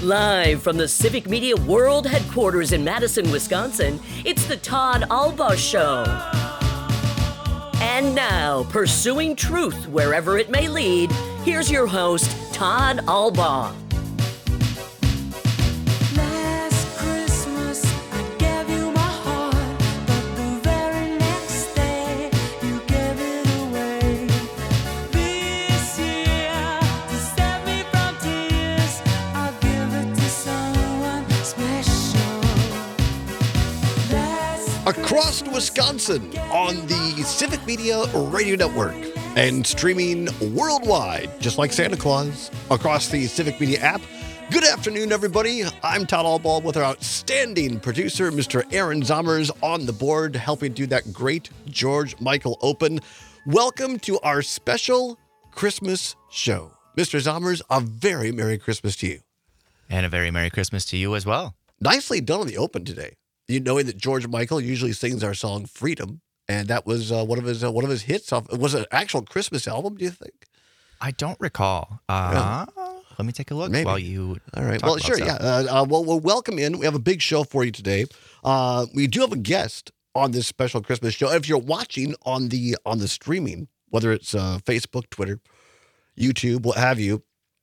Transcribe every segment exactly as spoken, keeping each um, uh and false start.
Live from the Civic Media World Headquarters in Madison, Wisconsin, it's the Todd Albaugh Show. And now, pursuing truth wherever it may lead, here's your host, Todd Albaugh. Across Wisconsin on the Civic Media Radio Network and streaming worldwide, just like Santa Claus, across the Civic Media app. Good afternoon, everybody. I'm Todd Albaugh with our outstanding producer, Mister Aaron Zommers, on the board, helping do that great George Michael Open. Welcome to our special Christmas show. Mister Zommers, a very Merry Christmas to you. And a very Merry Christmas to you as well. Nicely done on the Open today. You knowing that George Michael usually sings our song "Freedom," and that was uh, one of his uh, one of his hits. Off was it an actual Christmas album? Do you think? I don't recall. Uh, yeah. Let me take a look Maybe. while you. All right. Talk Well, about sure. stuff. Yeah. Uh, uh, well, well, welcome in. We have a big show for you today. Uh, we do have a guest on this special Christmas show. If you're watching on the on the streaming, whether it's uh, Facebook, Twitter, YouTube, what have you.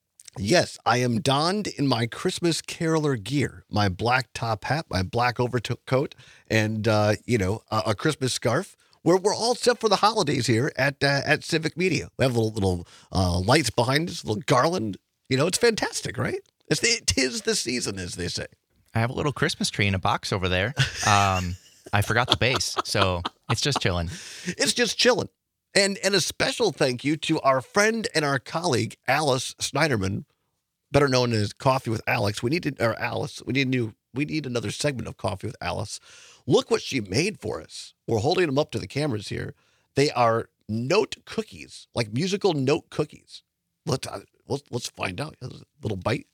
Yes, I am donned in my Christmas caroler gear, my black top hat, my black overcoat, and, uh, you know, a, a Christmas scarf. We're, we're all set for the holidays here at uh, at Civic Media. We have little little uh, lights behind us, a little garland. You know, it's fantastic, right? It's the, it is the season, as they say. I have a little Christmas tree in a box over there. Um, I forgot the base, so it's just chilling. It's just chilling. And and a special thank you to our friend and our colleague, Alice Snyderman, better known as Coffee with Alex. We need to, or Alice, we need a new, we need another segment of Coffee with Alice. Look what she made for us. We're holding them up to the cameras here. They are note cookies, like musical note cookies. Let's uh, let's, let's find out. A little bite.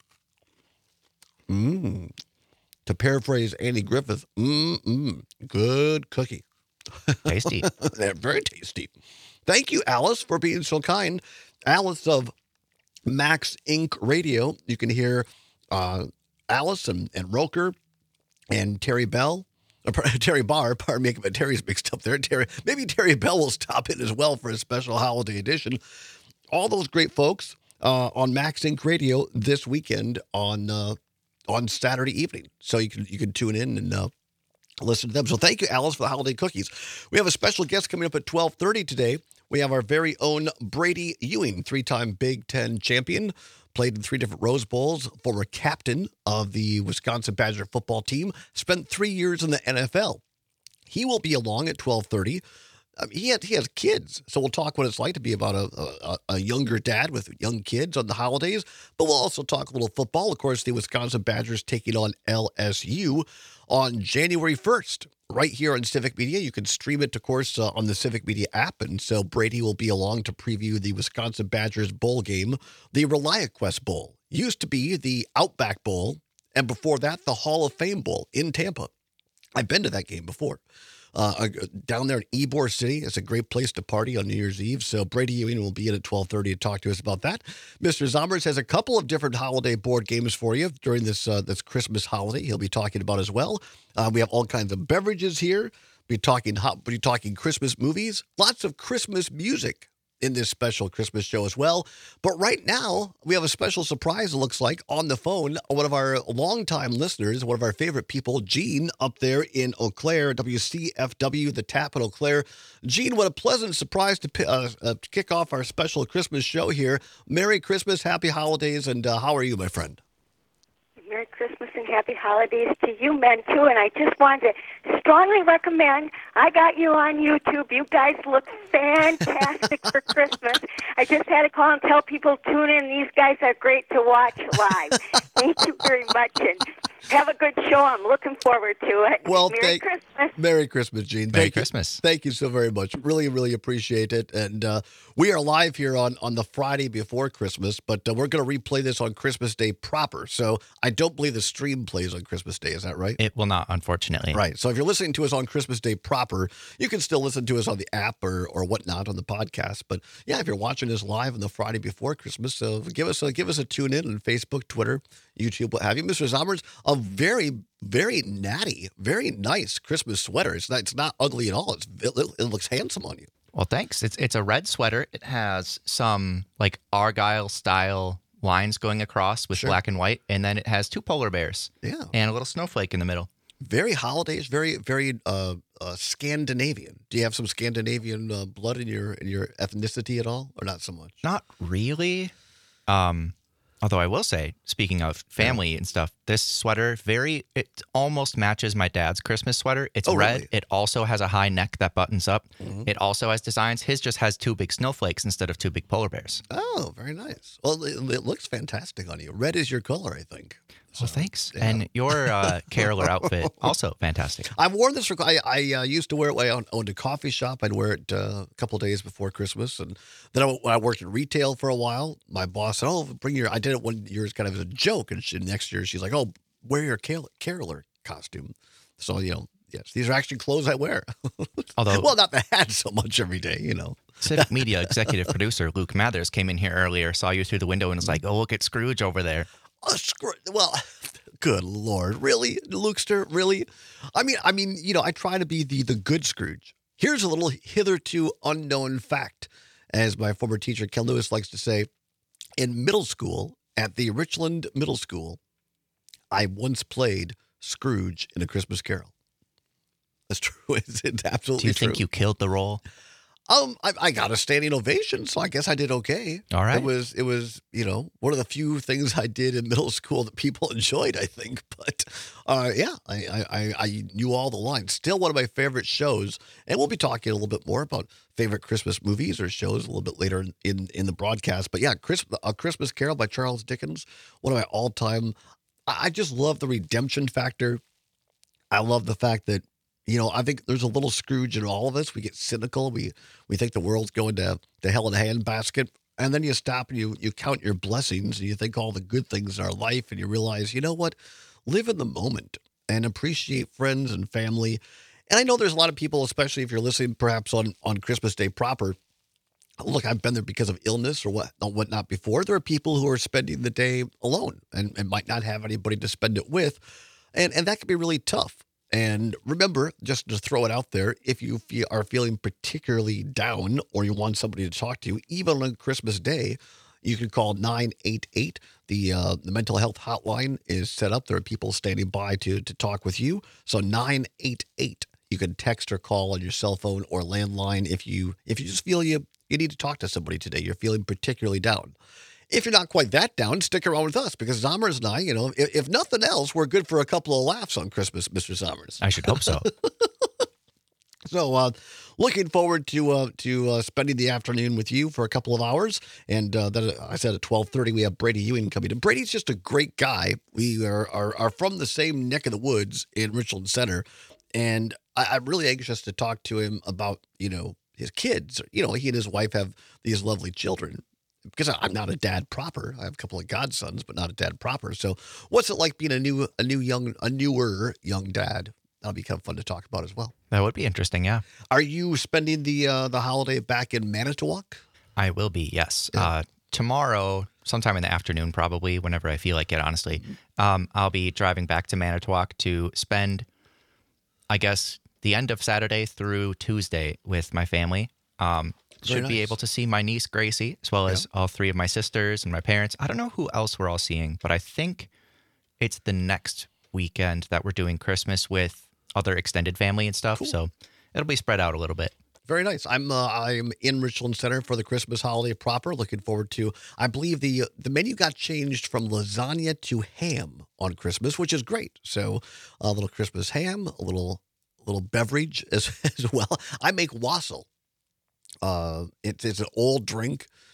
Mmm. To paraphrase Andy Griffith, mmm, mmm, good cookie. Tasty. They're very tasty. Thank you, Alice, for being so kind. Alice of Max Incorporated. Radio. You can hear uh, Alice and, and Roker and Terry Bell. Uh, Terry Barr, pardon me, but Terry's mixed up there. Terry, maybe Terry Bell will stop in as well for a special holiday edition. All those great folks uh, on Max Incorporated. Radio this weekend on uh, on Saturday evening. So you can you can tune in and uh, listen to them. So thank you, Alice, for the holiday cookies. We have a special guest coming up at twelve thirty today. We have our very own Brady Ewing, three-time Big Ten champion, played in three different Rose Bowls, former captain of the Wisconsin Badger football team, spent three years in the N F L. He will be along at twelve thirty. Um, he, had, he has kids, so we'll talk what it's like to be about a, a, a younger dad with young kids on the holidays, but we'll also talk a little football. Of course, the Wisconsin Badgers taking on L S U on January first. Right here on Civic Media. You can stream it, of course, uh, on the Civic Media app. And so Brady will be along to preview the Wisconsin Badgers bowl game, the ReliaQuest Bowl. Used to be the Outback Bowl, and before that, the Hall of Fame Bowl in Tampa. I've been to that game before. Uh, down there in Ybor City, it's a great place to party on New Year's Eve. So Brady Ewing will be in at twelve thirty to talk to us about that. Mister Zommers has a couple of different holiday board games for you during this uh, this Christmas holiday. He'll be talking about as well. Uh, we have all kinds of beverages here. We'll be talking hot. We'll be talking Christmas movies. Lots of Christmas music in this special Christmas show as well. But right now, we have a special surprise, it looks like, on the phone. One of our longtime listeners, one of our favorite people, Gene, up there in Eau Claire, W C F W, the Tap in Eau Claire. Gene, what a pleasant surprise to, uh, uh, to kick off our special Christmas show here. Merry Christmas, happy holidays, and uh, how are you, my friend? Merry Christmas and happy holidays to you men, too. And I just wanted to strongly recommend, I got you on YouTube. You guys look fantastic for Christmas. I just had to call and tell people, tune in. These guys are great to watch live. Thank you very much. And Have a good show. I'm looking forward to it. Well, Merry thank, Christmas. Merry Christmas, Gene. Merry Thank Christmas. You, thank you so very much. Really, really appreciate it. And uh, we are live here on, on the Friday before Christmas, but uh, we're going to replay this on Christmas Day proper. So I don't believe the stream plays on Christmas Day. Is that right? It will not, unfortunately. Right. So if you're listening to us on Christmas Day proper, you can still listen to us on the app or or whatnot on the podcast. But yeah, if you're watching us live on the Friday before Christmas, so give us a give us a tune in on Facebook, Twitter, YouTube, what have you. Mister Zommers, a very, very natty, very nice Christmas sweater. It's not it's not ugly at all. It's it, it looks handsome on you. Well, thanks. It's it's a red sweater. It has some like Argyle style lines going across with Sure. black and white, and then it has two polar bears. Yeah. And a little snowflake in the middle. Very holidays, very very uh, uh, Scandinavian. Do you have some Scandinavian uh, blood in your in your ethnicity at all, or not so much? Not really. Um, although I will say, speaking of family and stuff, this sweater very it almost matches my dad's Christmas sweater. It's Oh, red. really? It also has a high neck that buttons up. It also has designs. His just has two big snowflakes instead of two big polar bears. Oh, very nice. Well, it, it looks fantastic on you. Red is your color, I think. So thanks. And your uh, caroler outfit also fantastic. I've worn this for. I, I uh, used to wear it when I owned, owned a coffee shop. I'd wear it uh, a couple days before Christmas, and then I, when I worked in retail for a while, my boss said, "Oh, bring your." I did it one year as kind of as a joke, and she, next year she's like, "Oh, wear your carol, caroler costume." So you know, yes, these are actually clothes I wear. Although, well, not the hat so much every day, you know. Civic Media executive producer Luke Mathers came in here earlier, saw you through the window, and was like, "Oh, look at Scrooge over there." Oh, screw, well, good Lord, really, Lukester, really? I mean, I mean, you know, I try to be the the good Scrooge. Here's a little hitherto unknown fact, as my former teacher Ken Lewis likes to say. In middle school, at the Richland Middle School, I once played Scrooge in A Christmas Carol. That's true. It's, it's absolutely Do you true. think you killed the role? Um, I, I got a standing ovation, so I guess I did okay. All right. It was, it was, you know, one of the few things I did in middle school that people enjoyed, I think. But, uh, yeah, I, I, I I knew all the lines. Still one of my favorite shows, and we'll be talking a little bit more about favorite Christmas movies or shows a little bit later in, in, in the broadcast. But yeah, Chris, A Christmas Carol by Charles Dickens, one of my all-time. I, I just love the redemption factor. I love the fact that, you know, I think there's a little Scrooge in all of us. We get cynical. We we think the world's going to, to hell in a handbasket. And then you stop and you, you count your blessings and you think all the good things in our life and you realize, you know what? Live in the moment and appreciate friends and family. And I know there's a lot of people, especially if you're listening perhaps on, on Christmas Day proper. Look, I've been there because of illness or what or whatnot before. There are people who are spending the day alone and, and might not have anybody to spend it with. And, and that can be really tough. And remember, just to throw it out there, if you feel, are feeling particularly down or you want somebody to talk to, even on Christmas Day, you can call nine eight eight. The uh, the mental health hotline is set up. There are people standing by to to talk with you. So nine eight eight. You can text or call on your cell phone or landline if you if you just feel you, you need to talk to somebody today. You're feeling particularly down. If you're not quite that down, stick around with us because Zommers and I, you know, if, if nothing else, we're good for a couple of laughs on Christmas, Mister Zommers. I should hope so. So, uh, looking forward to uh, to uh, spending the afternoon with you for a couple of hours. And uh, then I said at twelve thirty, we have Brady Ewing coming in. Brady's just a great guy. We are, are, are from the same neck of the woods in Richland Center. And I, I'm really anxious to talk to him about, you know, his kids. You know, he and his wife have these lovely children. Because I'm not a dad proper. I have a couple of godsons, but not a dad proper. So what's it like being a new, a new young, a newer young dad? That'll be kind of fun to talk about as well. That would be interesting, yeah. Are you spending the uh, the holiday back in Manitowoc? I will be, yes. Yeah. Uh, tomorrow, sometime in the afternoon, probably, whenever I feel like it, honestly, um, I'll be driving back to Manitowoc to spend, I guess, the end of Saturday through Tuesday with my family. Um, Very should be nice. able to see my niece, Gracie, as well as all three of my sisters and my parents. I don't know who else we're all seeing, but I think it's the next weekend that we're doing Christmas with other extended family and stuff. Cool. So it'll be spread out a little bit. Very nice. I'm uh, I'm in Richland Center for the Christmas holiday proper. Looking forward to. I believe the the menu got changed from lasagna to ham on Christmas, which is great. So a little Christmas ham, a little little beverage as as well. I make wassail. Uh, it's it's an old drink.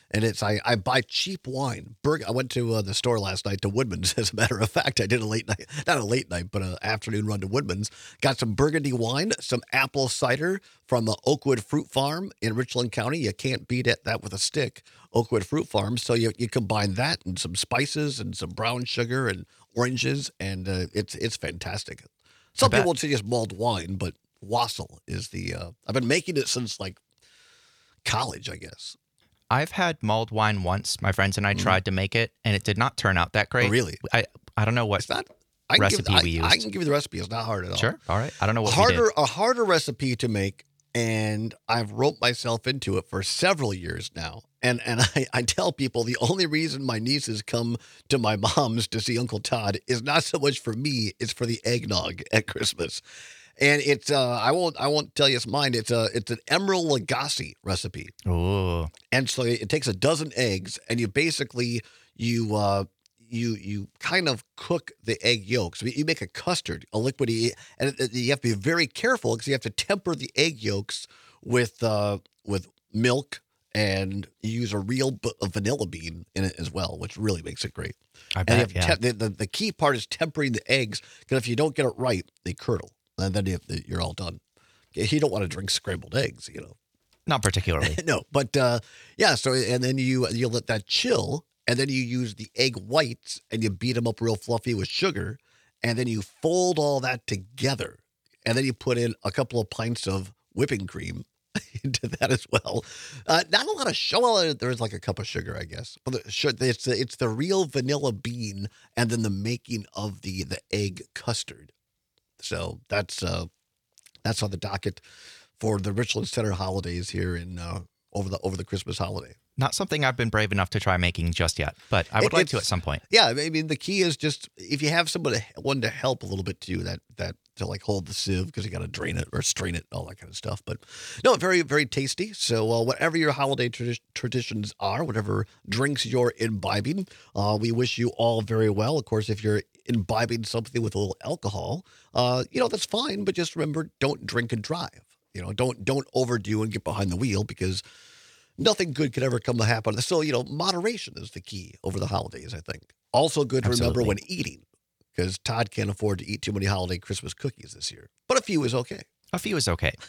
And it's I, I buy cheap wine. Berg, I went to uh, the store last night to Woodman's. As a matter of fact, I did a late night, not a late night, but an afternoon run to Woodman's. Got some Burgundy wine, some apple cider from the Oakwood Fruit Farm in Richland County. You can't beat it, that with a stick, Oakwood Fruit Farm. So you, you combine that and some spices and some brown sugar and oranges, and uh, it's it's fantastic. Some people would say just mulled wine, but wassail is the. Uh, I've been making it since like college, I guess. I've had mulled wine once. My friends and I mm. tried to make it, and it did not turn out that great. Oh, really? I I don't know what it's not, I can recipe give, we I, used. I can give you the recipe. It's not hard at all. Sure. All right. I don't know what harder we did. a harder recipe to make, and I've roped myself into it for several years now. And and I, I tell people the only reason my nieces come to my mom's to see Uncle Todd is not so much for me; it's for the eggnog at Christmas. And it's uh, I won't I won't tell you it's mine. It's a it's an Emerald Lagasse recipe. Oh. And so it takes a dozen eggs, and you basically you uh, you you kind of cook the egg yolks. You make a custard, a liquidy, and you have to be very careful because you have to temper the egg yolks with uh, with milk, and you use a real b- a vanilla bean in it as well, which really makes it great. I and bet. Yeah. Te- the, the the key part is tempering the eggs, because if you don't get it right, they curdle. And then you, you're all done. You don't want to drink scrambled eggs, you know. Not particularly. No, but uh, yeah. So and then you you let that chill, and then you use the egg whites and you beat them up real fluffy with sugar, and then you fold all that together, and then you put in a couple of pints of whipping cream into that as well. Uh, not a lot of sugar. Well, there's like a cup of sugar, I guess. But the, it's the, it's the real vanilla bean, and then the making of the the egg custard. So that's uh, that's on the docket for the Richland Center holidays here in uh, over the over the Christmas holiday. Not something I've been brave enough to try making just yet, but I would It- like it's- to at some point. Yeah, I mean the key is just if you have somebody one to help a little bit too, that that to like hold the sieve because you got to drain it or strain it, all that kind of stuff. But no, very very tasty. So uh, whatever your holiday tradi- traditions are, whatever drinks you're imbibing, uh, we wish you all very well. Of course, if you're imbibing something with a little alcohol, uh, you know that's fine. But just remember, don't drink and drive. You know, don't don't overdo and get behind the wheel because nothing good could ever come to happen. So, you know, moderation is the key over the holidays, I think. Also good to remember Absolutely. when eating, because Todd can't afford to eat too many holiday Christmas cookies this year. But a few is okay. A few is okay.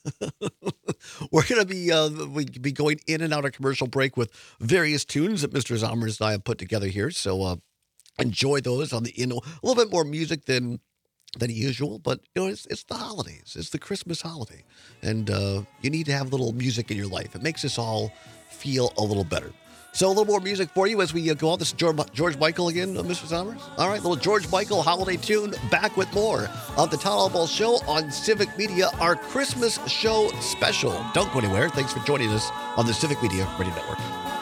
We're going to be uh, we be going in and out of commercial break with various tunes that Mister Zommers and I have put together here. So uh, enjoy those on the in. A little bit more music than than usual, but you know it's it's the holidays. It's the Christmas holiday, and uh, you need to have a little music in your life. It makes us all feel a little better. So a little more music for you as we uh, go on. This is George, George Michael again, uh, Mister Sommers. All right, little George Michael holiday tune. Back with more of the Todd Ball Show on Civic Media, our Christmas show special. Don't go anywhere. Thanks for joining us on the Civic Media Radio Network.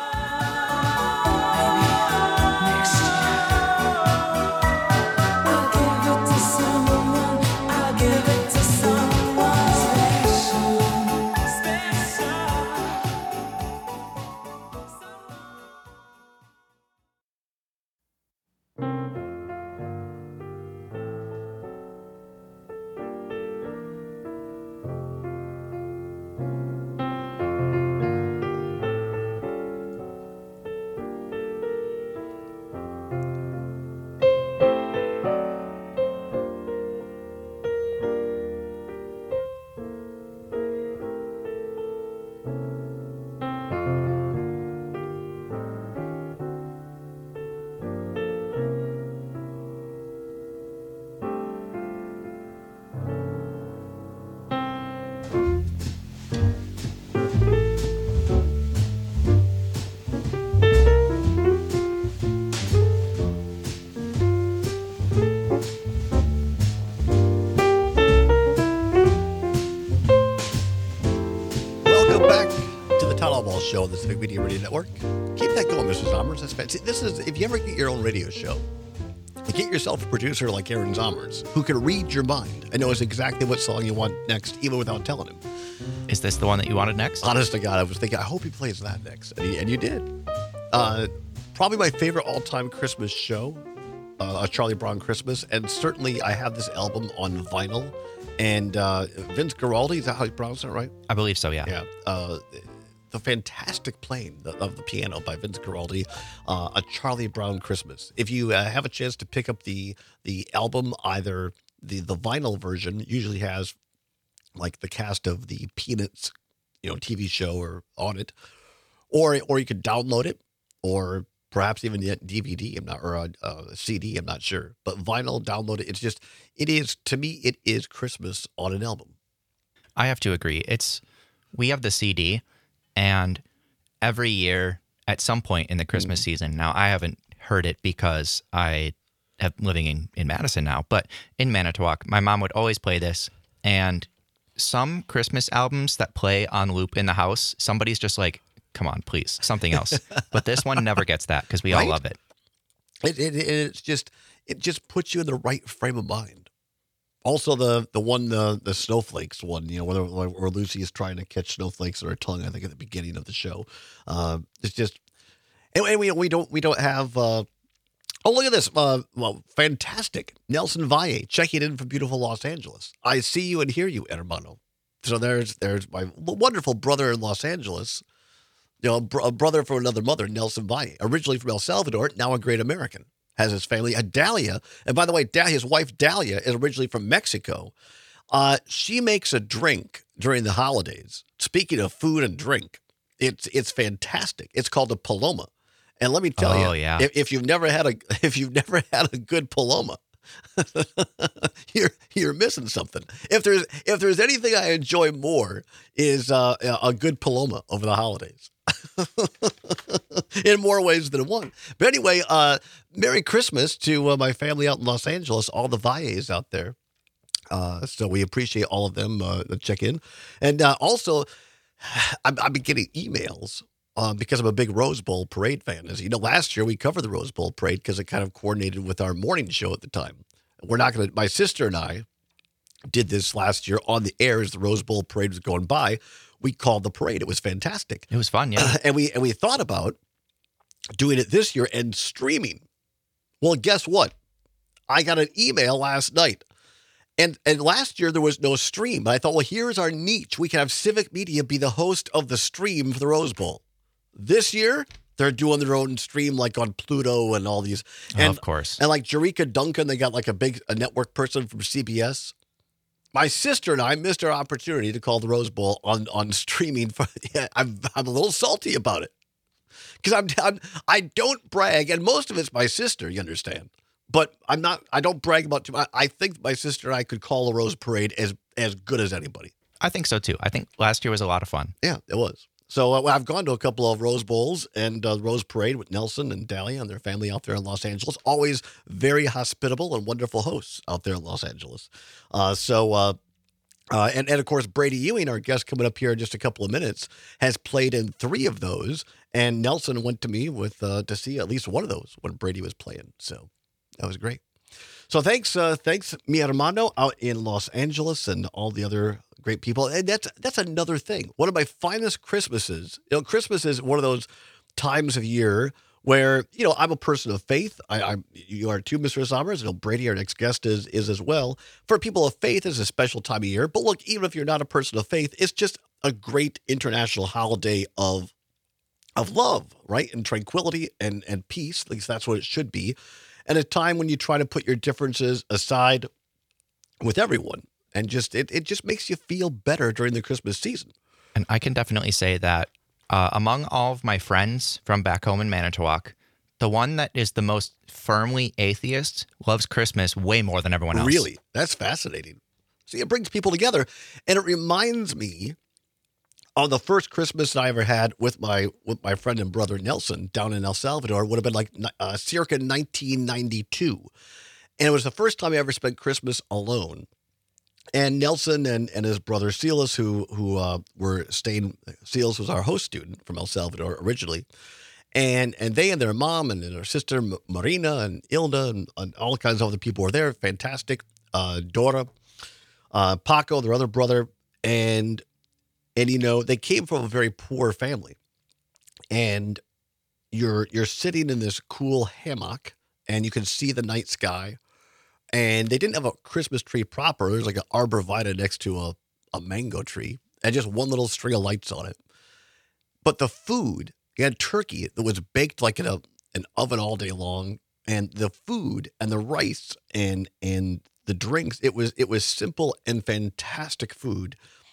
Show on the Civic Media Radio Network. Keep that going, Mister Zommers. That's fantastic. This is if you ever get your own radio show, get yourself a producer like Aaron Zommers who can read your mind and knows exactly what song you want next, even without telling him. Is this the one that you wanted next? Honest to God, I was thinking, I hope he plays that next, and, he, and you did. Uh, probably my favorite all-time Christmas show, uh, A Charlie Brown Christmas, and certainly I have this album on vinyl. And uh, Vince Guaraldi, is that how you pronounce it, right? I believe so, yeah. Yeah. Uh, the fantastic playing of the piano by Vince Guaraldi, uh, A Charlie Brown Christmas. If you uh, have a chance to pick up the the album, either the, the vinyl version usually has like the cast of the Peanuts, you know, T V show or on it, or or you could download it, or perhaps even get D V D. I'm not, or a, a C D. I'm not sure, but vinyl, download it. It's just, it is, to me, it is Christmas on an album. I have to agree. It's, we have the C D, and every year at some point in the Christmas mm-hmm. season, now I haven't heard it because I am living in, in Madison now, but in Manitowoc, my mom would always play this, and some Christmas albums that play on loop in the house, somebody's just like, come on, please, something else. But this one never gets that because we right? all love it. It, it. It's just, it just puts you in the right frame of mind. Also, the the one, the the snowflakes one, you know, where, where Lucy is trying to catch snowflakes on her tongue, I think at the beginning of the show. Uh, it's just, and we we don't we don't have. Uh, oh, look at this! Uh, well, fantastic, Nelson Valle checking in from beautiful Los Angeles. I see you and hear you, hermano. So there's there's my wonderful brother in Los Angeles. You know, a brother from another mother, Nelson Valle, originally from El Salvador, now a great American, has his family. Uh, Dahlia, and by the way, Dahlia, his wife Dahlia is originally from Mexico. Uh, she makes a drink during the holidays. Speaking of food and drink, it's it's fantastic. It's called a paloma, and let me tell oh, you, yeah. if, if you've never had a if you've never had a good paloma, you're you're missing something. If there's if there's anything I enjoy more is uh, a good paloma over the holidays. In more ways than one. But anyway, uh, Merry Christmas to uh, my family out in Los Angeles, all the Valles out there. Uh, so we appreciate all of them uh, that check in. And uh, also, I've, I've been getting emails uh, because I'm a big Rose Bowl parade fan. As you know, last year we covered the Rose Bowl parade because it kind of coordinated with our morning show at the time. We're not going to, my sister and I did this last year on the air as the Rose Bowl parade was going by. We called the parade. It was fantastic. It was fun, yeah. Uh, and we and we thought about doing it this year and streaming. Well, guess what? I got an email last night. And and last year there was no stream. But I thought, well, here's our niche. We can have Civic Media be the host of the stream for the Rose Bowl. This year, they're doing their own stream like on Pluto and all these. And, oh, of course. And like Jerika Duncan, they got like a big a network person from C B S. My sister and I missed our opportunity to call the Rose Bowl on, on streaming. For, yeah, I'm I'm a little salty about it because I'm, I'm I don't brag, and most of it's my sister. You understand, but I'm not. I don't brag about too much. I think my sister and I could call a Rose Parade as as good as anybody. I think so too. I think last year was a lot of fun. Yeah, it was. So uh, I've gone to a couple of Rose Bowls and uh, Rose Parade with Nelson and Dahlia and their family out there in Los Angeles. Always very hospitable and wonderful hosts out there in Los Angeles. Uh, so, uh, uh, and, and of course, Brady Ewing, our guest coming up here in just a couple of minutes, has played in three of those. And Nelson went to me with uh, to see at least one of those when Brady was playing. So that was great. So thanks, uh, thanks, mi hermano out in Los Angeles and all the other great people. And that's that's another thing. One of my finest Christmases. You know, Christmas is one of those times of year where, you know, I'm a person of faith. I, I'm you are too, Mister Sommers. You know, Brady, our next guest, is is as well. For people of faith, it's a special time of year. But look, even if you're not a person of faith, it's just a great international holiday of of love, right? And tranquility and and peace. At least that's what it should be. And a time when you try to put your differences aside with everyone. And just it, it just makes you feel better during the Christmas season. And I can definitely say that uh, among all of my friends from back home in Manitowoc, the one that is the most firmly atheist loves Christmas way more than everyone else. Really? That's fascinating. See, it brings people together. And it reminds me of the first Christmas that I ever had with my with my friend and brother Nelson down in El Salvador. Would have been like uh, circa nineteen ninety-two. And it was the first time I ever spent Christmas alone. And Nelson and, and his brother Silas, who who uh, were staying, Silas was our host student from El Salvador originally, and and they and their mom and their sister Marina and Ilda and, and all kinds of other people were there. Fantastic, uh, Dora, uh, Paco, their other brother, and and you know they came from a very poor family, and you're you're sitting in this cool hammock and you can see the night sky. And they didn't have a Christmas tree proper. There's like an arborvitae next to a, a mango tree and just one little string of lights on it. but the food, you had turkey that was baked like in a an oven all day long, and the food and the rice and and the drinks, it was it was simple and fantastic food.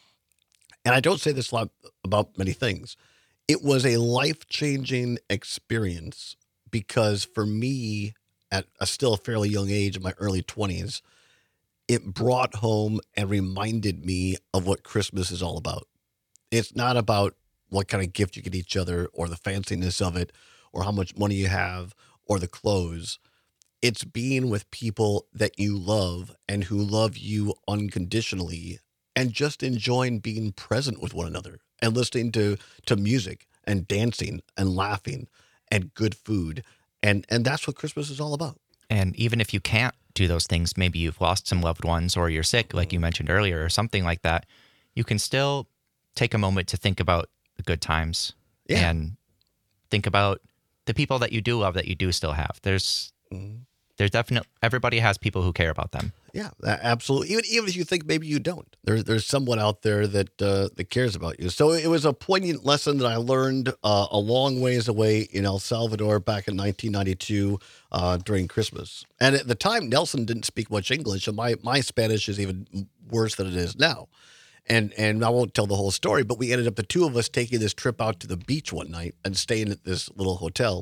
And I don't say this a lot about many things. It was a life-changing experience because for me, at a still fairly young age, in my early twenties, it brought home and reminded me of what Christmas is all about. It's not about what kind of gift you get each other or the fanciness of it or how much money you have or the clothes. It's being with people that you love and who love you unconditionally and just enjoying being present with one another and listening to, to music and dancing and laughing and good food. And, and that's what Christmas is all about. And even if you can't do those things, maybe you've lost some loved ones or you're sick, like you mentioned earlier, or something like that, you can still take a moment to think about the good times Yeah. and think about the people that you do love that you do still have. There's, Mhm. there's definitely, everybody has people who care about them. Yeah, a- absolutely. Even even if you think maybe you don't, there's there's someone out there that uh, that cares about you. So it was a poignant lesson that I learned uh, a long ways away in El Salvador back in nineteen ninety-two uh, during Christmas. And at the time, Nelson didn't speak much English, and my my Spanish is even worse than it is now. And and I won't tell the whole story, but we ended up the two of us taking this trip out to the beach one night and staying at this little hotel.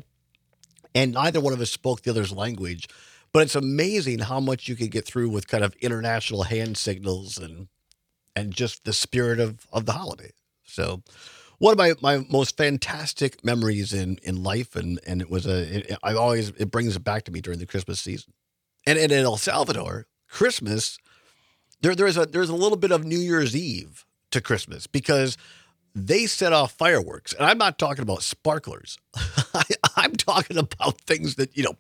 And neither one of us spoke the other's language. But it's amazing how much you can get through with kind of international hand signals and and just the spirit of, of the holiday. So one of my, my most fantastic memories in, in life, and, and it was a, it, I always, it brings it back to me during the Christmas season. And, and in El Salvador, Christmas, there there's a there's a little bit of New Year's Eve to Christmas because they set off fireworks. And I'm not talking about sparklers. I, I'm talking about things that, you know,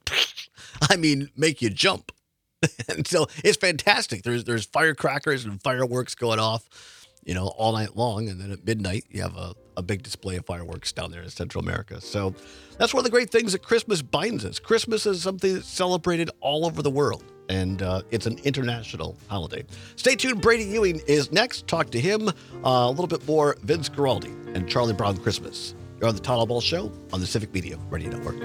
I mean, make you jump. And so it's fantastic. There's there's firecrackers and fireworks going off, you know, all night long. And then at midnight, you have a, a big display of fireworks down there in Central America. So that's one of the great things that Christmas binds us. Christmas is something that's celebrated all over the world. And uh, it's an international holiday. Stay tuned. Brady Ewing is next. Talk to him uh, a little bit more. Vince Guaraldi and Charlie Brown Christmas. You're on the Todd Ball Show on the Civic Media Radio Network.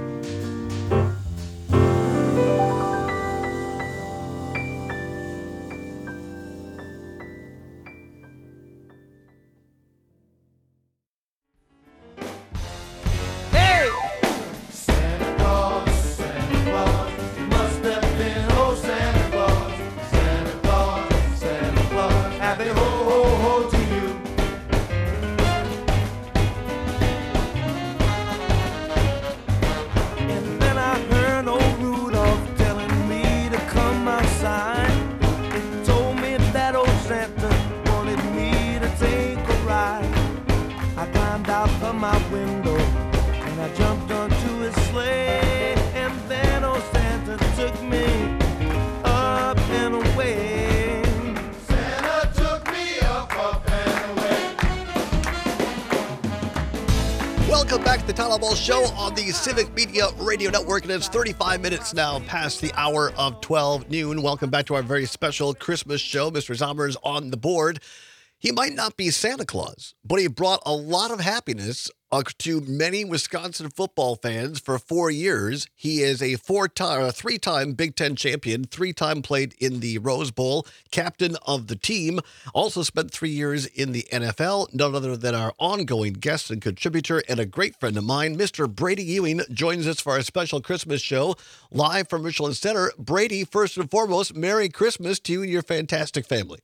Welcome back to the Todd Ball Show on the Civic Media Radio Network, and it's thirty-five minutes now past the hour of twelve noon. Welcome back to our very special Christmas show. Mister Zomer's on the board. He might not be Santa Claus, but he brought a lot of happiness uh, to many Wisconsin football fans for four years. He is a four-time, a three-time Big Ten champion, three-time played in the Rose Bowl, captain of the team, also spent three years in the N F L. None other than our ongoing guest and contributor and a great friend of mine, Mister Brady Ewing, joins us for our special Christmas show live from Richland Center. Brady, first and foremost, Merry Christmas to you and your fantastic family.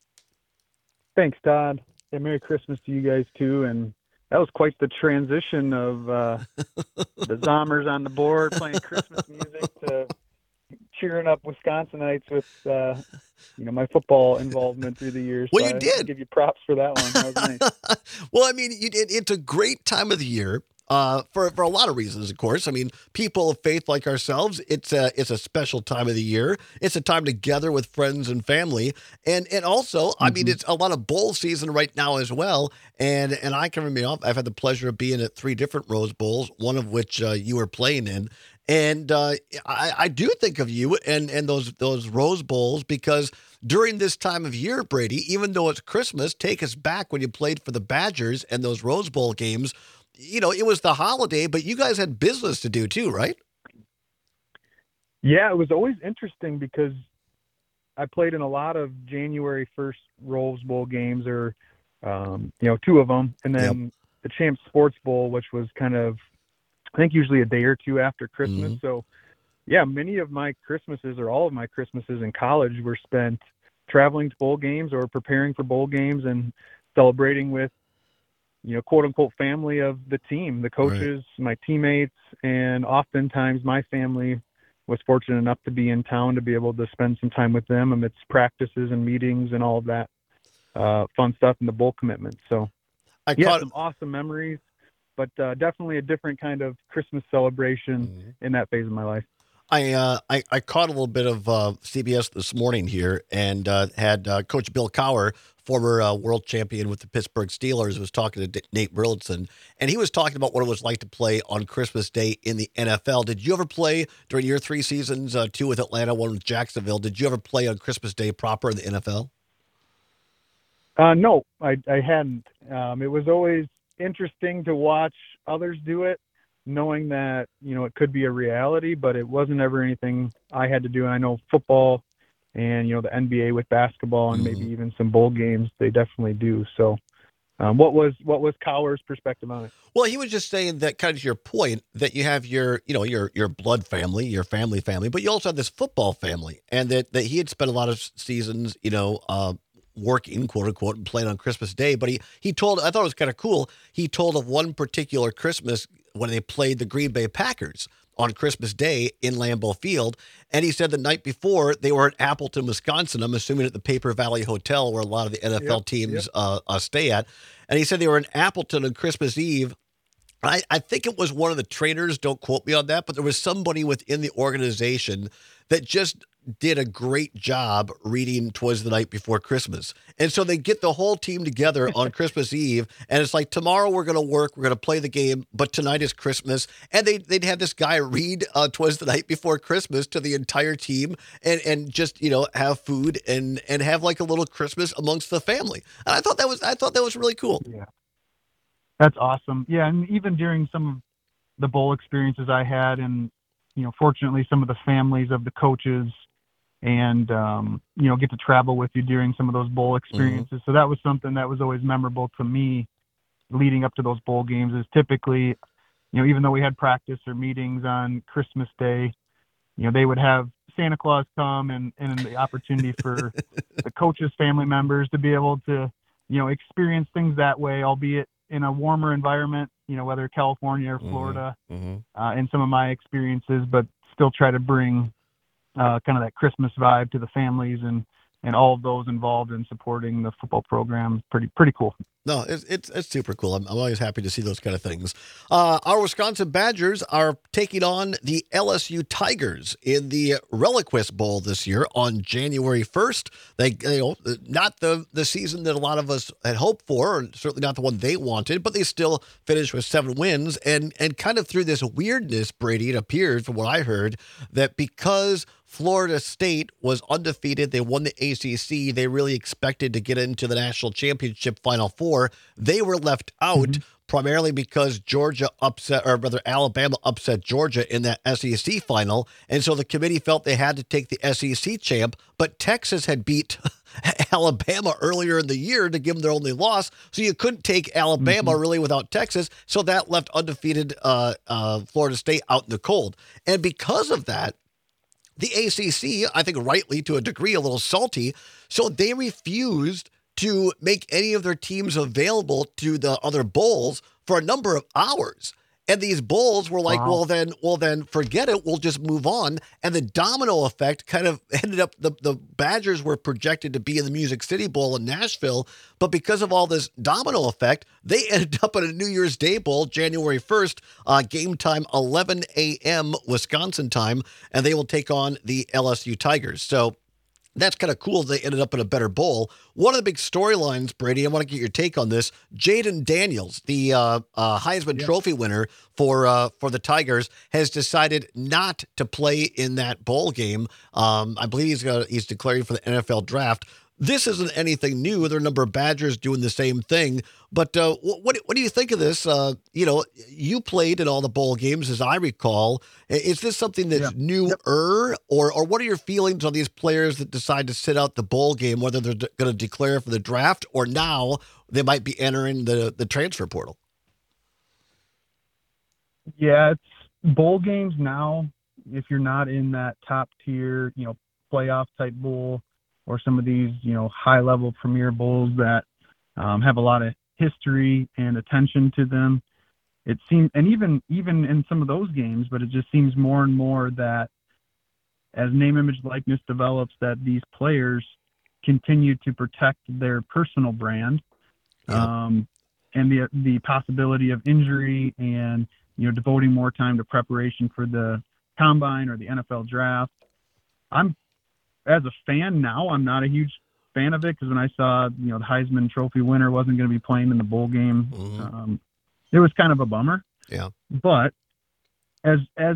Thanks, Todd. Yeah, Merry Christmas to you guys, too. And that was quite the transition of uh, the Zomers on the board playing Christmas music to cheering up Wisconsinites with, uh, you know, my football involvement through the years. Well, so you I did. give you props for that one. That was nice. Well, I mean, you, it, it's a great time of the year. Uh, for for a lot of reasons, of course. I mean, people of faith like ourselves, it's a it's a special time of the year. It's a time to gather with friends and family, and and also, mm-hmm. I mean, it's a lot of bowl season right now as well. And and I can remember, I've had the pleasure of being at three different Rose Bowls, one of which uh, you were playing in. And uh, I, I do think of you and, and those those Rose Bowls, because during this time of year, Brady, even though it's Christmas, take us back when you played for the Badgers and those Rose Bowl games. You know, it was the holiday, but you guys had business to do too, right? Yeah, it was always interesting because I played in a lot of January first Rose Bowl games, or, um, you know, two of them. And then yep. the Champs Sports Bowl, which was kind of, I think, usually a day or two after Christmas. Mm-hmm. So, yeah, many of my Christmases, or all of my Christmases in college, were spent traveling to bowl games or preparing for bowl games and celebrating with, you know, quote unquote family of the team, the coaches, right. my teammates, and oftentimes my family was fortunate enough to be in town to be able to spend some time with them amidst practices and meetings and all of that uh, fun stuff and the bowl commitment. So, I yeah, caught... some awesome memories, but uh, definitely a different kind of Christmas celebration mm-hmm. in that phase of my life. I, uh, I I caught a little bit of uh, C B S this morning here, and uh, had uh, Coach Bill Cowher, former uh, world champion with the Pittsburgh Steelers, was talking to D- Nate Burleson, and he was talking about what it was like to play on Christmas Day in the N F L. Did you ever play during your three seasons, uh, two with Atlanta, one with Jacksonville? Did you ever play on Christmas Day proper in the N F L? Uh, no, I, I hadn't. Um, it was always interesting to watch others do it, knowing that, you know, it could be a reality, but it wasn't ever anything I had to do. And I know football and, you know, the N B A with basketball and mm-hmm. maybe even some bowl games, they definitely do. So um, what was what was Cowher's perspective on it? Well, he was just saying that, kind of to your point, that you have your, you know, your your blood family, your family family, but you also have this football family, and that, that he had spent a lot of seasons, you know, uh, working, quote unquote, and playing on Christmas Day. But he, he told, I thought it was kind of cool, he told of one particular Christmas when they played the Green Bay Packers on Christmas Day in Lambeau Field. And he said the night before they were at Appleton, Wisconsin, I'm assuming at the Paper Valley Hotel where a lot of the N F L yep, teams yep. Uh, uh, stay at. And he said they were in Appleton on Christmas Eve. I, I think it was one of the trainers, don't quote me on that, but there was somebody within the organization that just did a great job reading "'Twas the Night Before Christmas." And so they get the whole team together on Christmas Eve, and it's like, tomorrow we're going to work, we're going to play the game, but tonight is Christmas. And they, they'd have this guy read uh, "'Twas the Night Before Christmas" to the entire team, and, and just, you know, have food and, and have like a little Christmas amongst the family. And I thought that was, I thought that was really cool. Yeah. That's awesome. Yeah. And even during some of the bowl experiences I had, and, you know, fortunately some of the families of the coaches and, um, you know, get to travel with you during some of those bowl experiences. Mm-hmm. So that was something that was always memorable to me leading up to those bowl games. Is typically, you know, even though we had practice or meetings on Christmas Day, you know, they would have Santa Claus come, and, and the opportunity for the coaches' family members to be able to, you know, experience things that way, albeit in a warmer environment, you know, whether California or Florida, mm-hmm. uh, in some of my experiences, but still try to bring uh, kind of that Christmas vibe to the families and, and all of those involved in supporting the football program. Pretty, pretty cool. No, it's, it's, it's super cool. I'm, I'm always happy to see those kind of things. Uh, our Wisconsin Badgers are taking on the L S U Tigers in the Reliquist Bowl this year on January first. They, you know, not the, the season that a lot of us had hoped for, or certainly not the one they wanted, but they still finished with seven wins. And, and kind of through this weirdness, Brady, it appeared from what I heard that because Florida State was undefeated, they won the A C C, they really expected to get into the national championship Final Four. They were left out mm-hmm. primarily because Georgia upset, or rather Alabama upset Georgia in that S E C final. And so the committee felt they had to take the S E C champ, but Texas had beat Alabama earlier in the year to give them their only loss. So you couldn't take Alabama mm-hmm. really without Texas. So that left undefeated uh, uh, Florida State out in the cold. And because of that, the A C C, I think rightly to a degree, a little salty, so they refused to make any of their teams available to the other bowls for a number of hours. And these bowls were like, wow. well, then, well, then forget it. We'll just move on. And the domino effect kind of ended up, the, the Badgers were projected to be in the Music City Bowl in Nashville. But because of all this domino effect, they ended up at a New Year's Day Bowl, January first, uh, game time, eleven a.m. Wisconsin time. And they will take on the L S U Tigers. So that's kind of cool. They ended up in a better bowl. One of the big storylines, Brady, I want to get your take on this. Jaden Daniels, the uh, uh, Heisman Yeah. Trophy winner for uh, for the Tigers, has decided not to play in that bowl game. Um, I believe he's gonna, he's declaring for the N F L draft. This isn't anything new. There are a number of Badgers doing the same thing. But uh, what what do you think of this? Uh, you know, you played in all the bowl games, as I recall. Is this something that's Yeah. newer, or or what are your feelings on these players that decide to sit out the bowl game, whether they're going to declare for the draft or now they might be entering the the transfer portal? Yeah, it's bowl games now. If you're not in that top tier, you know, playoff type bowl, or some of these, you know, high level premier bowls that um, have a lot of history and attention to them, it seems, and even even in some of those games, but it just seems more and more that as name, image, likeness develops, that these players continue to protect their personal brand, Yeah. um, and the the possibility of injury, and you know, devoting more time to preparation for the combine or the N F L draft. I'm as a fan now, I'm not a huge fan of it, because when I saw, you know, the Heisman Trophy winner wasn't going to be playing in the bowl game, Mhm. um, it was kind of a bummer. Yeah. But as as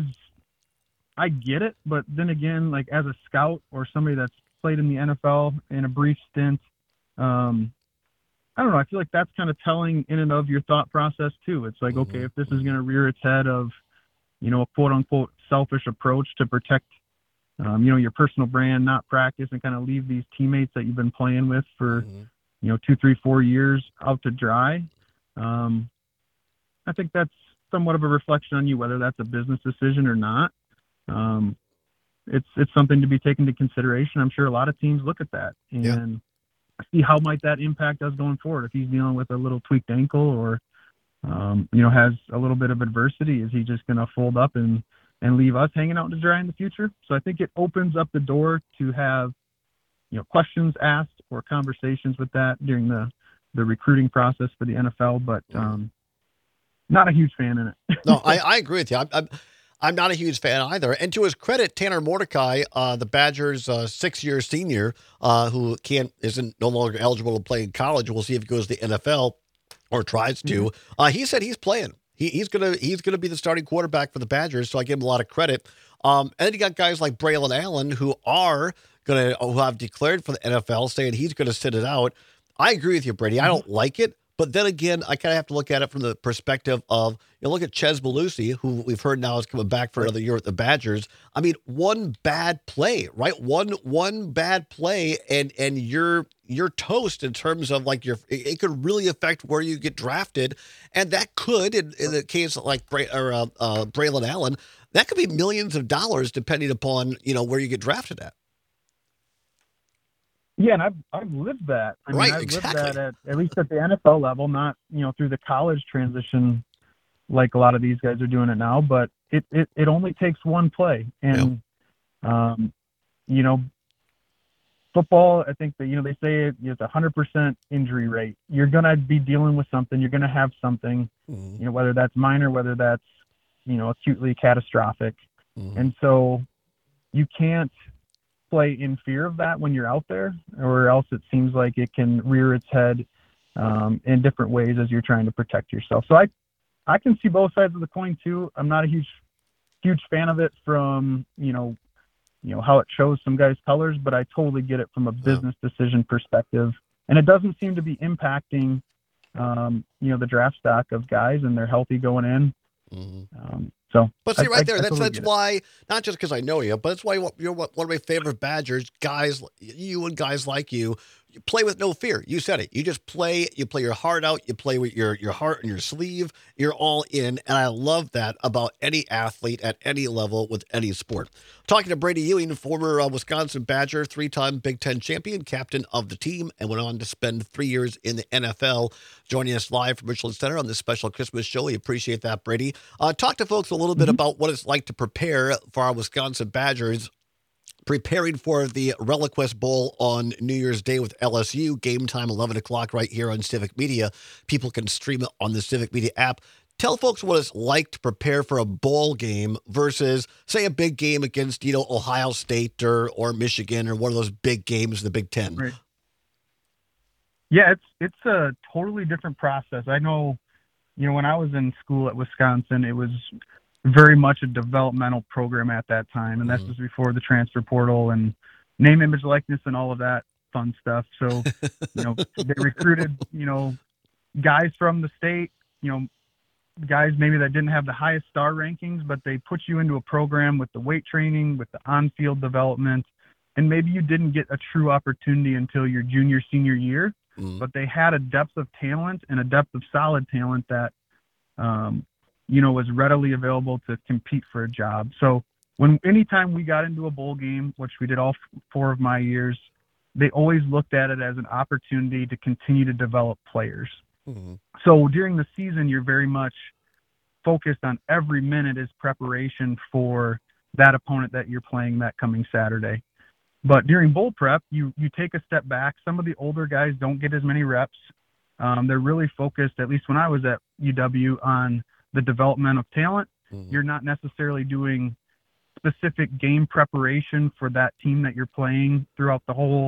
I get it, but then again, like as a scout or somebody that's played in the N F L in a brief stint, um, I don't know. I feel like that's kind of telling in and of your thought process too. It's like, Mhm. okay, if this is going to rear its head of, you know, a quote unquote selfish approach to protect, um, you know, your personal brand, not practice, and kind of leave these teammates that you've been playing with for, Mhm. you know, two, three, four years out to dry. Um, I think that's somewhat of a reflection on you, whether that's a business decision or not. Um, it's it's something to be taken into consideration. I'm sure a lot of teams look at that and Yeah. see how might that impact us going forward. If he's dealing with a little tweaked ankle, or um, you know, has a little bit of adversity, is he just going to fold up and and leave us hanging out to dry in the future? So I think it opens up the door to have, you know, questions asked or conversations with that during the the recruiting process for the N F L. But um, not a huge fan in it. No, I, I agree with you. I'm, I'm I'm not a huge fan either. And to his credit, Tanner Mordecai, uh, the Badgers' uh, six-year senior, uh, who can't isn't no longer eligible to play in college. We'll see if he goes to the N F L or tries to. Uh, he said he's playing. He, he's gonna he's gonna be the starting quarterback for the Badgers. So I give him a lot of credit. Um, and then you got guys like Braylon Allen who are gonna who have declared for the N F L, saying he's gonna sit it out. I agree with you, Brady. I don't like it. But then again, I kind of have to look at it from the perspective of, you know, look at Ches Belusi, who we've heard now is coming back for another year at the Badgers. I mean, one bad play, right? One one bad play, and and you're you're toast in terms of like your. It, it could really affect where you get drafted, and that could, in, in the case of like Bray, or uh, uh, Braylon Allen, that could be millions of dollars depending upon, you know, where you get drafted at. Yeah, and I've I've lived that. I Right, mean, I've exactly. lived that at at least at the N F L level, not, you know, through the college transition like a lot of these guys are doing it now. But it it, it only takes one play, and um, you know, football. I think that, you know, they say it's a hundred percent injury rate. You're gonna be dealing with something. You're gonna have something. Mhm. You know, whether that's minor, whether that's, you know, acutely catastrophic, Mhm. and so you can't play in fear of that when you're out there, or else it seems like it can rear its head um, in different ways as you're trying to protect yourself. So I, I can see both sides of the coin too. I'm not a huge, huge fan of it from, you know, you know, how it shows some guys' colors, but I totally get it from a business decision perspective. And it doesn't seem to be impacting, um, you know, the draft stock of guys, and they're healthy going in. Mhm. Um, so, But see, I- right I- there, I that's totally that's get it. why, not just because I know you, but that's why you're one of my favorite Badgers guys. You and guys like you, you play with no fear. You said it. You just play. You play your heart out. You play with your your heart and your sleeve. You're all in, and I love that about any athlete at any level with any sport. Talking to Brady Ewing, former uh, Wisconsin Badger, three-time Big Ten champion, captain of the team, and went on to spend three years in the N F L. Joining us live from Richland Center on this special Christmas show. We appreciate that, Brady. Uh, talk to folks a little bit about what it's like to prepare for our Wisconsin Badgers, preparing for the Reliquest Bowl on New Year's Day with L S U. Game time, eleven o'clock right here on Civic Media. People can stream it on the Civic Media app. tell folks what it's like to prepare for a bowl game versus, say, a big game against, you know, Ohio State or, or Michigan or one of those big games in the Big Ten. Right. Yeah, it's it's a totally different process. I know, you know, when I was in school at Wisconsin, it was very much a developmental program at that time, and mm-hmm. this was before the transfer portal and name, image, likeness, and all of that fun stuff. So, you know, they recruited, you know, guys from the state, you know, guys maybe that didn't have the highest star rankings, but they put you into a program with the weight training, with the on-field development, and maybe you didn't get a true opportunity until your junior, senior year, mm-hmm. but they had a depth of talent and a depth of solid talent that, um, you know, was readily available to compete for a job. So when anytime we got into a bowl game, which we did all f- four of my years, they always looked at it as an opportunity to continue to develop players. Mm-hmm. So during the season, you're very much focused on every minute is preparation for that opponent that you're playing that coming Saturday. But during bowl prep, you you take a step back. Some of the older guys don't get as many reps. Um, they're really focused, at least when I was at U W, on the development of talent. Mm-hmm. You're not necessarily doing specific game preparation for that team that you're playing throughout the whole,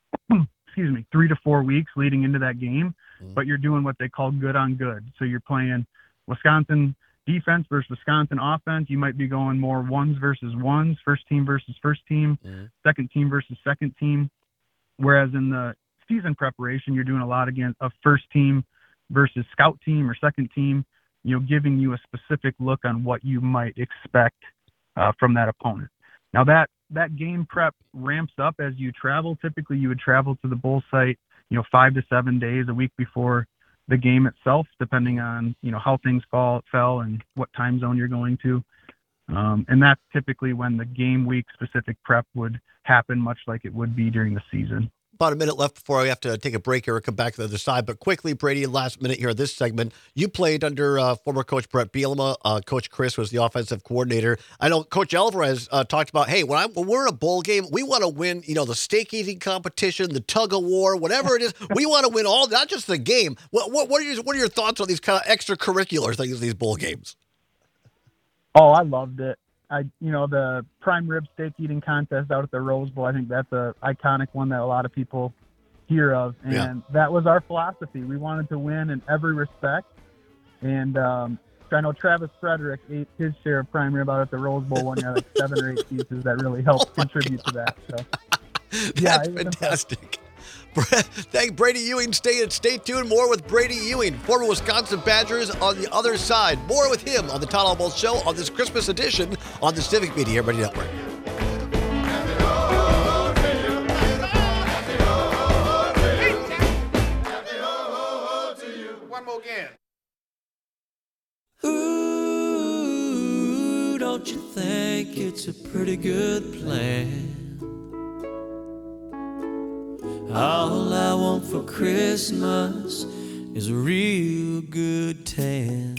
excuse me, three to four weeks leading into that game, mm-hmm. but you're doing what they call good on good. So you're playing Wisconsin defense versus Wisconsin offense. You might be going more ones versus ones, first team versus first team, mm-hmm. second team versus second team. Whereas in the season preparation, you're doing a lot again of first team versus scout team or second team, you know, giving you a specific look on what you might expect uh, from that opponent. Now that, that game prep ramps up as you travel. Typically you would travel to the bowl site, you know, five to seven days a week before the game itself, depending on, you know, how things fall, fell and what time zone you're going to. Um, and that's typically when the game week specific prep would happen, much like it would be during the season. About a minute left before I have to take a break here and come back to the other side. But quickly, Brady, last minute here in this segment. You played under uh, former coach Brett Bielema. Uh, coach Chris was the offensive coordinator. I know Coach Alvarez uh, talked about, hey, when, I'm, when we're in a bowl game, we want to win, you know, the steak eating competition, the tug of war, whatever it is. We want to win all, not just the game. What, what, what, are your, what are your thoughts on these kind of extracurricular things, these bowl games? Oh, I loved it. I, you know, the prime rib steak eating contest out at the Rose Bowl, I think that's a iconic one that a lot of people hear of. And yeah. that was our philosophy. We wanted to win in every respect. And um, I know Travis Frederick ate his share of prime rib out at the Rose Bowl one year, like seven or eight pieces that really helped oh contribute God. to that. So, that's yeah, fantastic. Thank Brady Ewing. Stay stay tuned. More with Brady Ewing, former Wisconsin Badgers, on the other side. More with him on the Todd Albaugh Show on this Christmas edition on the Civic Media Radio Network. One more again. Ooh, don't you think it's a pretty good plan? All I want for Christmas is a real good tan.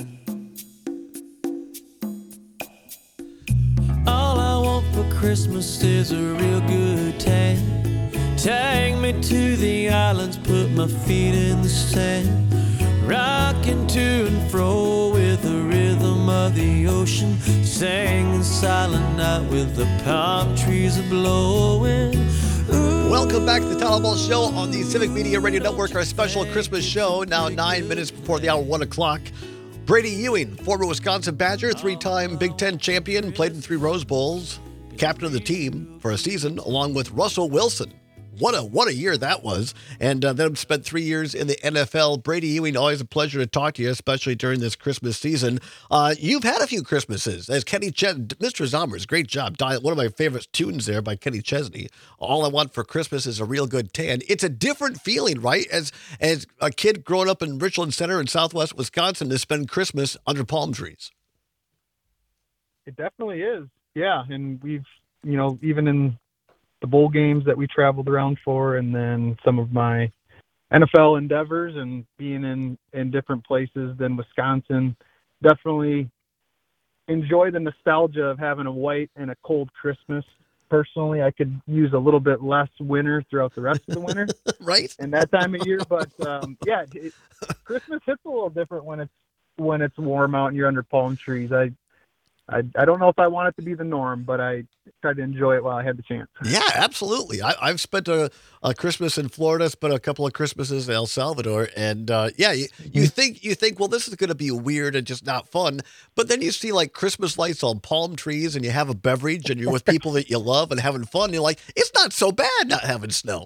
All I want for Christmas is a real good tan. Take me to the islands, put my feet in the sand, rocking to and fro with the rhythm of the ocean, singing Silent Night with the palm trees a-blowing. Welcome back to the Todd Albaugh Show on the Civic Media Radio Network, our special Christmas show, now nine minutes before the hour, one o'clock. Brady Ewing, former Wisconsin Badger, three-time Big Ten champion, played in three Rose Bowls, captain of the team for a season, along with Russell Wilson. What a what a year that was. And uh, then spent three years in the N F L. Brady Ewing, always a pleasure to talk to you, especially during this Christmas season. Uh, you've had a few Christmases. As Kenny Chesney, Mister Zommers, great job. One of my favorite tunes there by Kenny Chesney. All I Want for Christmas is a Real Good Tan. It's a different feeling, right? As as a kid growing up in Richland Center in Southwest Wisconsin to spend Christmas under palm trees. It definitely is. Yeah. And we've, you know, even in the bowl games that we traveled around for, and then some of my N F L endeavors and being in, in different places than Wisconsin, definitely enjoy the nostalgia of having a white and a cold Christmas. Personally, I could use a little bit less winter throughout the rest of the winter. Right. And that time of year. But um, yeah, it, Christmas hits a little different when it's when it's warm out and you're under palm trees. I, I, I don't know if I want it to be the norm, but I tried to enjoy it while I had the chance. Yeah, absolutely. I, I've spent a, a Christmas in Florida, spent a couple of Christmases in El Salvador, and uh, yeah, you, you think you think, well, this is going to be weird and just not fun, but then you see like Christmas lights on palm trees, and you have a beverage, and you're with people that you love and having fun. And you're like, it's not so bad not having snow.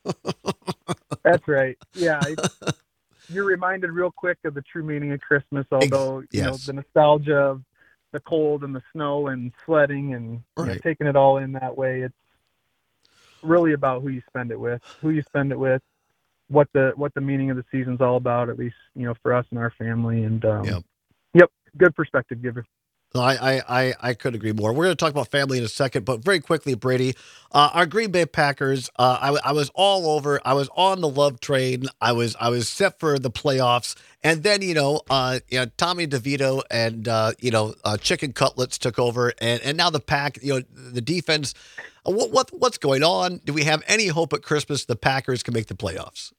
That's right. Yeah. I, you're reminded real quick of the true meaning of Christmas, although, Ex- you know, yes. the nostalgia of the cold and the snow and sledding and you know, Right. taking it all in that way. It's really about who you spend it with, who you spend it with, what the, what the meaning of the season's all about, at least, you know, for us and our family. And, um, Yep. yep. Good perspective giver. I, I, I, I couldn't agree more. We're going to talk about family in a second, but very quickly, Brady, uh, our Green Bay Packers, uh, I, I was all over. I was on the love train. I was I was set for the playoffs. And then, you know, uh, you know Tommy DeVito and, uh, you know, uh, Chicken Cutlets took over. And, and now the Pack, you know, the defense, uh, what, what what's going on? Do we have any hope at Christmas the Packers can make the playoffs?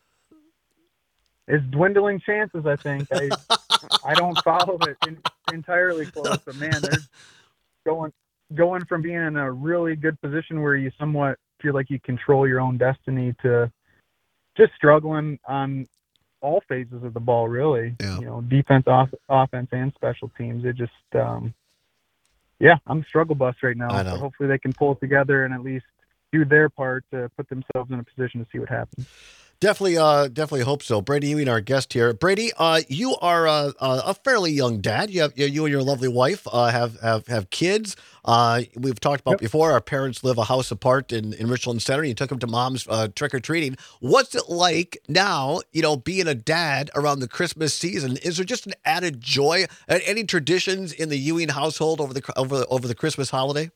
It's dwindling chances, I think. I I don't follow it in, entirely close, but man, there's going going from being in a really good position where you somewhat feel like you control your own destiny to just struggling on all phases of the ball, really. Yeah. You know, defense, off, offense, and special teams. It just, um, yeah, I'm a struggle bus right now. I know. So hopefully they can pull it together and at least do their part to put themselves in a position to see what happens. Definitely, uh, definitely hope so. Brady, you and our guest here. Brady, uh, you are uh, uh, a fairly young dad. You have you and your lovely wife uh, have have have kids. Uh, we've talked about Yep. before. Our parents live a house apart in, in Richland Center. You took them to mom's uh, trick or treating. What's it like now? You know, being a dad around the Christmas season. Is there just an added joy? Uh, Any traditions in the Ewing household over the over over the Christmas holiday?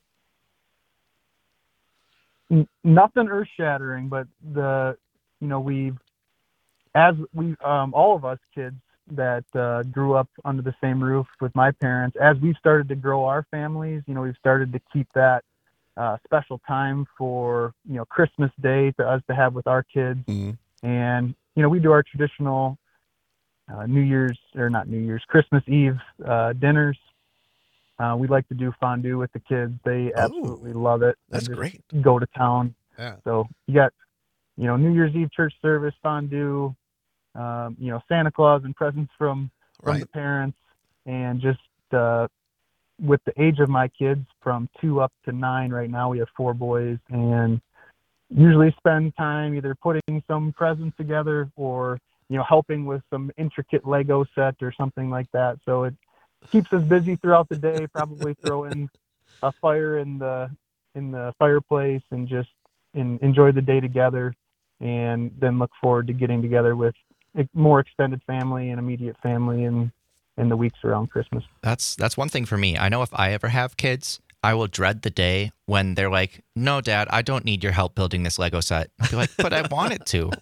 N- nothing earth shattering, but the, you know, we've, as we, um, all of us kids that uh, grew up under the same roof with my parents, as we've started to grow our families, you know, we've started to keep that uh, special time for, you know, Christmas Day to us to have with our kids. Mhm. And, you know, we do our traditional uh, New Year's, or not New Year's, Christmas Eve uh, dinners. Uh, we like to do fondue with the kids. They Oh, absolutely love it. that's They just great. Go to town. Yeah. So you got, you know, New Year's Eve church service, fondue, um, you know, Santa Claus and presents from, from Right. the parents, and just uh, with the age of my kids from two up to nine right now, we have four boys, and usually spend time either putting some presents together or, you know, helping with some intricate Lego set or something like that. So it keeps us busy throughout the day, probably throw in a fire in the, in the fireplace and just in, enjoy the day together, and then look forward to getting together with a more extended family and immediate family in, in the weeks around Christmas. That's that's one thing for me. I know if I ever have kids, I will dread the day when they're like, "No, Dad, I don't need your help building this Lego set." I'll be like, "But I wanted to."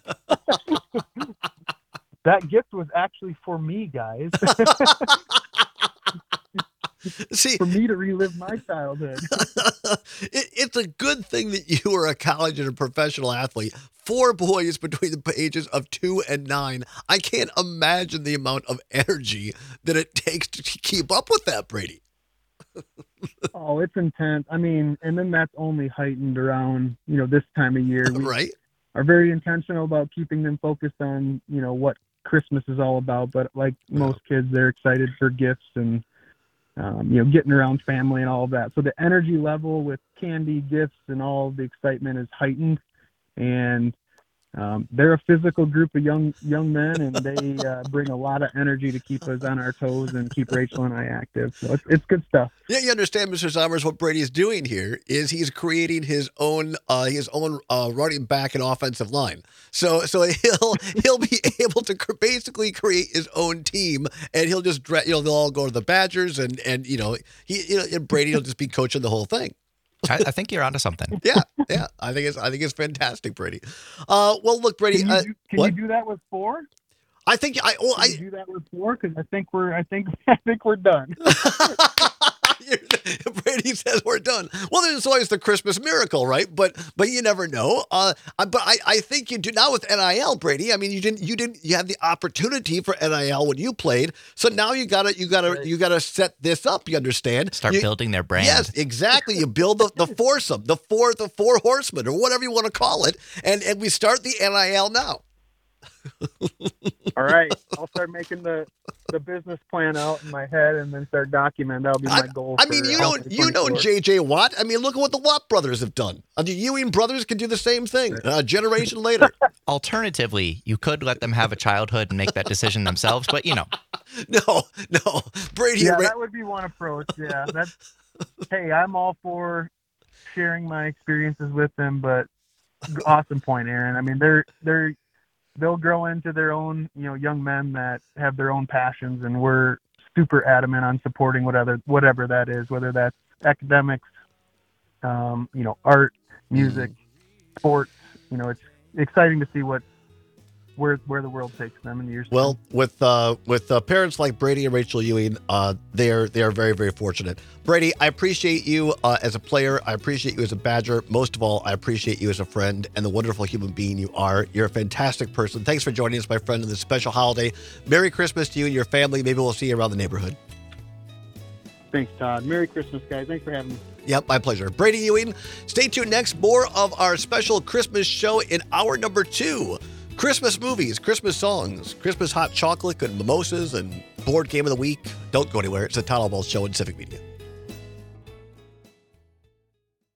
That gift was actually for me, guys. See, For me to relive my childhood. it, it's a good thing that you were a college and a professional athlete. Four boys between the ages of two and nine. I can't imagine the amount of energy that it takes to keep up with that, Brady. Oh, it's intense. I mean, and then that's only heightened around, you know, this time of year. We Right? are very intentional about keeping them focused on, you know, what Christmas is all about. But like most kids, they're excited for gifts and, um, you know, getting around family and all of that. So the energy level with candy, gifts, and all the excitement is heightened. And um, they're a physical group of young young men, and they uh, bring a lot of energy to keep us on our toes and keep Rachel and I active. So it's, it's good stuff. Yeah, you understand, Mister Sommers, what Brady is doing here is he's creating his own uh, his own uh, running back and offensive line. So so he'll he'll be able to cr- basically create his own team, and he'll just dra- you know they'll all go to the Badgers, and and you know he you know and Brady will just be coaching the whole thing. I, I think you're onto something. Yeah, yeah, I think it's I think it's fantastic, Brady. Uh, well, look, Brady, Can you, uh, do, can what? you do that with four? I think I oh Can I you do that with four? Because I think we're I think I think we're done. Brady says we're done. Well, there's always the Christmas miracle, right? But but you never know. Uh, I- but I, I think you do now with N I L, Brady. I mean, you didn't you didn't you had the opportunity for N I L when you played. So now you gotta you gotta Right. you gotta set this up. You understand? Start You- building their brand. Yes, exactly. You build the, the foursome, the four the four horsemen, or whatever you want to call it, and and we start the N I L now. All right, I'll start making the the business plan out in my head and then start documenting. That'll be my I, goal. I for, mean, you uh, know, you know twenty-four. J J Watt. I mean, look at what the Watt brothers have done. Uh, the Ewing brothers can do the same thing a generation later. Alternatively, you could let them have a childhood and make that decision themselves, but you know, No, no, Brady. Yeah, and Ra- that would be one approach. Yeah, that's. Hey, I'm all for sharing my experiences with them, but awesome point, Aaron. I mean, they're they're they'll grow into their own, you know, young men that have their own passions, and we're super adamant on supporting whatever whatever that is, whether that's academics, um, you know, art, music, sports. You know, it's exciting to see what where where the world takes them in the years to Well, come. with uh, with uh, parents like Brady and Rachel Ewing, uh, they are they are very very fortunate. Brady, I appreciate you uh, as a player. I appreciate you as a Badger. Most of all, I appreciate you as a friend and the wonderful human being you are. You're a fantastic person. Thanks for joining us, my friend, in this special holiday. Merry Christmas to you and your family. Maybe we'll see you around the neighborhood. Thanks, Todd. Merry Christmas, guys. Thanks for having me. Yep, my pleasure. Brady Ewing. Stay tuned next. More of our special Christmas show in hour number two. Christmas movies, Christmas songs, Christmas hot chocolate and mimosas and board game of the week. Don't go anywhere. It's the Todd All Balls Show in Civic Media.